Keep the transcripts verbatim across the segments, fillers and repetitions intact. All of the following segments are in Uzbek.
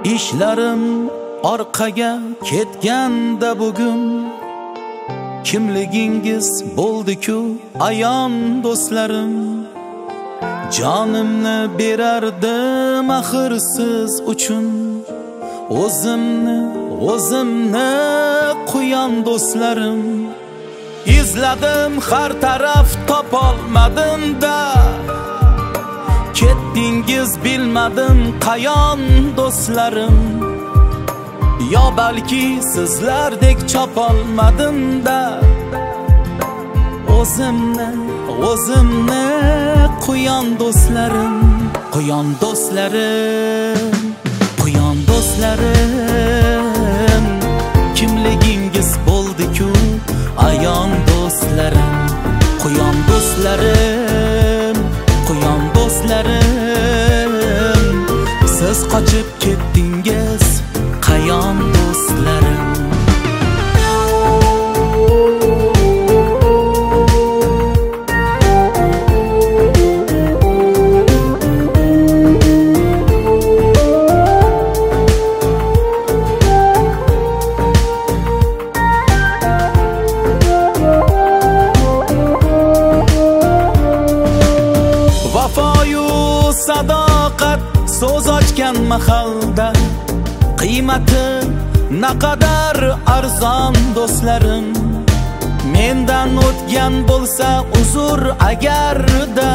ishlarim orqaga ketganda bugun kimligingiz bo'ldi-ku ayon do'stlarim. Jonimni berardim axir siz uchun, o'zimni o'zimni quyon do'stlarim. Izladim har taraf topolmadim-da, ketdingiz bilmadim qayon do'stlarim. Yo balki sizlardek chopolmadim-da, o'zimni o'zimni quyon do'stlarim. Quyon do'stlarim, quyon do'stlarim, kimligingiz bo'ldi-ku ayon do'stlarim. Quyon do'stlarim, quyon do'stlarim, siz qochib ketdingiz qayon do'stlarim. Vafoyu sadoqat so'z ochgan mahalda qiymati naqadar arzon do'stlarim. Mendan o'tgan bo'lsa uzr agarda,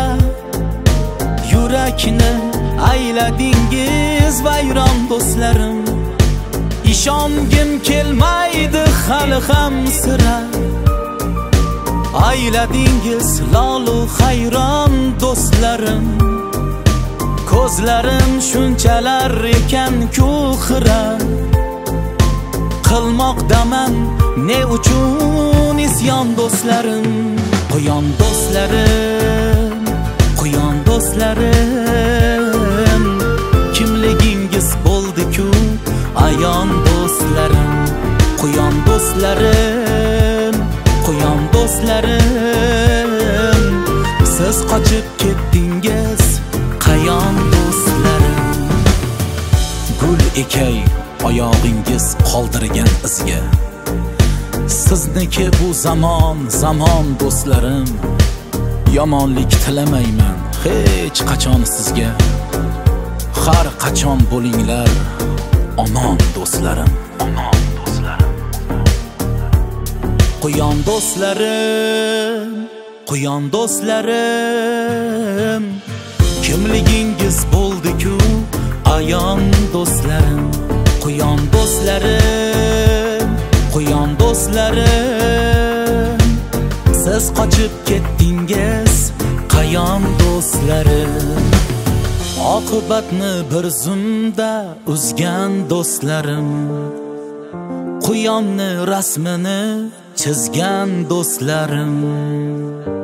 yurakni ayladingiz vayron do'stlarim. Ishongim kelmaydi hali ham sira, ayladingiz lolu hayron do'stlarim. Ko'zlarim shunchalar ekan-ku xira, qilmoqdaman ne uchun isyon do'stlarim. Quyon do'stlarim, quyon do'stlarim, kimligingiz bo'ldi-ku ayon do'stlarim. Quyon do'stlarim, quyon do'stlarim, siz qochib ketdingiz qayon do'stlarim. Gul ekay oyog'ingiz qoldirgan izga, sizniki bu zamon zamon do'stlarim. Yomonlik tilamayman hech qachon sizga, har qachon bo'linglar omon do'stlarim, omon do'stlarim. Quyon do'stlarim, quyon do'stlarim, kimligingiz bo'ldi-ku ayon do'stlarim. Quyon do'stlarim, quyon do'stlarim, siz qochib ketdingiz qayon do'stlarim. Oqibatni bir zumda uzgan do'stlarim, quyonni rasmini chizgan do'stlarim.